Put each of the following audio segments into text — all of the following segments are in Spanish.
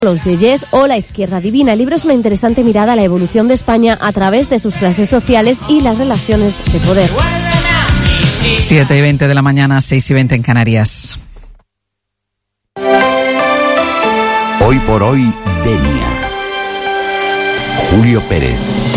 Los Yeyes o La Izquierda Divina. El libro es una interesante mirada a la evolución de España a través de sus clases sociales y las relaciones de poder. 7:20 de la mañana, 6:20 en Canarias. Hoy por hoy, Denia. Julio Pérez.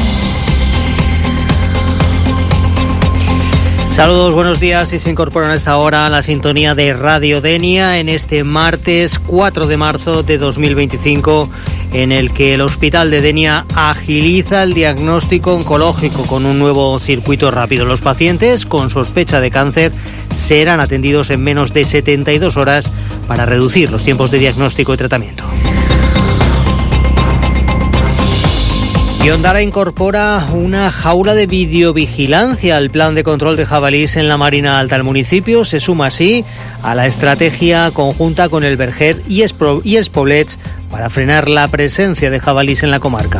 Saludos, buenos días, y se incorporan a esta hora a la sintonía de Radio Denia en este martes 4 de marzo de 2025, en el que el Hospital de Denia agiliza el diagnóstico oncológico con un nuevo circuito rápido. Los pacientes con sospecha de cáncer serán atendidos en menos de 72 horas para reducir los tiempos de diagnóstico y tratamiento. Y Ondara incorpora una jaula de videovigilancia al plan de control de jabalíes en la Marina Alta. El municipio se suma así a la estrategia conjunta con el Verger y Els Poblets para frenar la presencia de jabalíes en la comarca.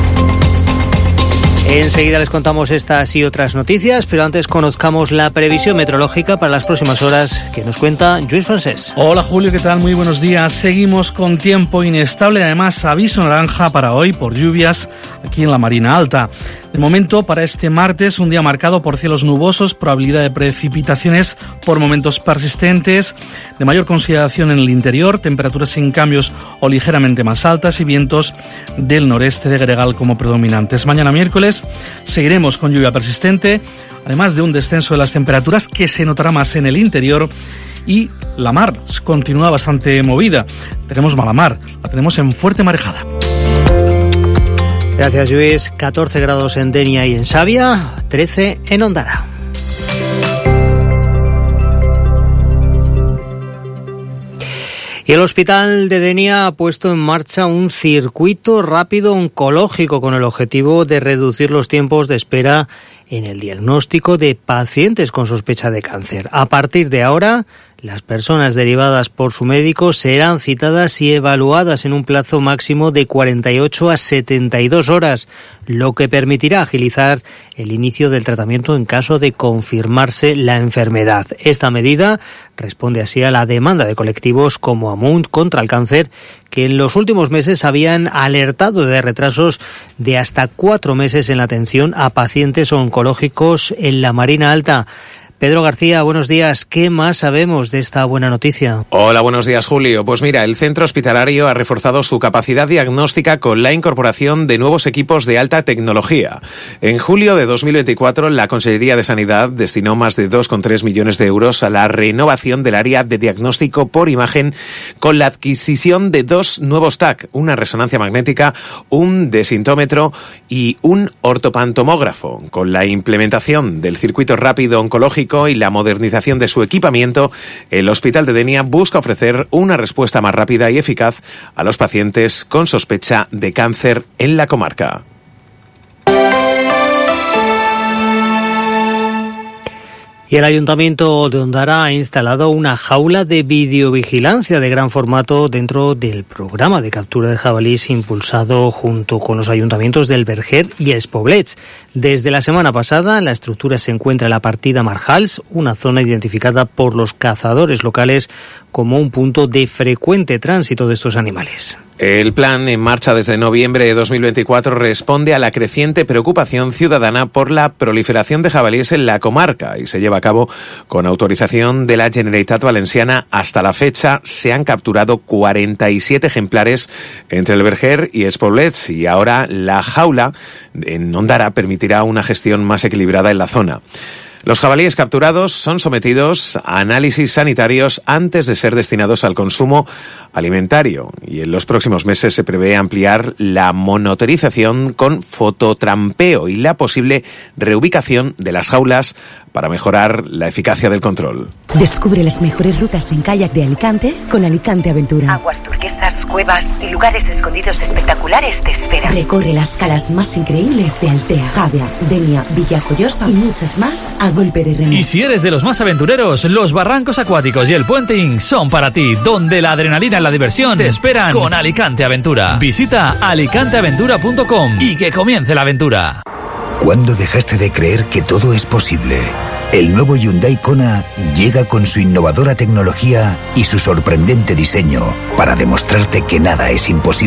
Enseguida les contamos estas y otras noticias, pero antes conozcamos la previsión meteorológica para las próximas horas que nos cuenta Lluís Francés. Hola Julio, ¿qué tal? Muy buenos días. Seguimos con tiempo inestable, además aviso naranja para hoy por lluvias aquí en la Marina Alta. De momento, para este martes, un día marcado por cielos nubosos, probabilidad de precipitaciones por momentos persistentes, de mayor consideración en el interior, temperaturas sin cambios o ligeramente más altas y vientos del noreste de Gregal como predominantes. Mañana miércoles seguiremos con lluvia persistente, además de un descenso de las temperaturas que se notará más en el interior, y la mar continúa bastante movida. Tenemos mala mar, la tenemos en fuerte marejada. Gracias, Lluís. 14 grados en Denia y en Xàbia, 13 en Ondara. Y el Hospital de Denia ha puesto en marcha un circuito rápido oncológico con el objetivo de reducir los tiempos de espera en el diagnóstico de pacientes con sospecha de cáncer. A partir de ahora, las personas derivadas por su médico serán citadas y evaluadas en un plazo máximo de 48 a 72 horas, lo que permitirá agilizar el inicio del tratamiento en caso de confirmarse la enfermedad. Esta medida responde así a la demanda de colectivos como Amunt contra el Cáncer, que en los últimos meses habían alertado de retrasos de hasta 4 meses en la atención a pacientes oncológicos en la Marina Alta. Pedro García, buenos días. ¿Qué más sabemos de esta buena noticia? Hola, buenos días, Julio. Pues mira, el centro hospitalario ha reforzado su capacidad diagnóstica con la incorporación de nuevos equipos de alta tecnología. En julio de 2024, la Consellería de Sanidad destinó más de 2,3 millones de euros a la renovación del área de diagnóstico por imagen con la adquisición de 2 nuevos TAC, una resonancia magnética, un desintómetro y un ortopantomógrafo. Con la implementación del circuito rápido oncológico y la modernización de su equipamiento, el Hospital de Denia busca ofrecer una respuesta más rápida y eficaz a los pacientes con sospecha de cáncer en la comarca. Y el Ayuntamiento de Ondara ha instalado una jaula de videovigilancia de gran formato dentro del programa de captura de jabalíes impulsado junto con los ayuntamientos del Verger y Els Poblets. Desde la semana pasada, la estructura se encuentra en la partida Marjals, una zona identificada por los cazadores locales como un punto de frecuente tránsito de estos animales. El plan, en marcha desde noviembre de 2024, responde a la creciente preocupación ciudadana por la proliferación de jabalíes en la comarca y se lleva a cabo con autorización de la Generalitat Valenciana. Hasta la fecha se han capturado 47 ejemplares entre el Verger y Els Poblets, y ahora la jaula en Ondara permitirá una gestión más equilibrada en la zona. Los jabalíes capturados son sometidos a análisis sanitarios antes de ser destinados al consumo alimentario, y en los próximos meses se prevé ampliar la monitorización con fototrampeo y la posible reubicación de las jaulas para mejorar la eficacia del control. Descubre las mejores rutas en kayak de Alicante con Alicante Aventura. Aguas turquesas, cuevas y lugares escondidos espectaculares te esperan. Recorre las calas más increíbles de Altea, Javea, Denia, Villajoyosa y muchas más a golpe de remo. Y si eres de los más aventureros, los barrancos acuáticos y el puenting son para ti, donde la adrenalina y la diversión te esperan con Alicante Aventura. Visita alicanteaventura.com y que comience la aventura. ¿Cuándo dejaste de creer que todo es posible? El nuevo Hyundai Kona llega con su innovadora tecnología y su sorprendente diseño para demostrarte que nada es imposible.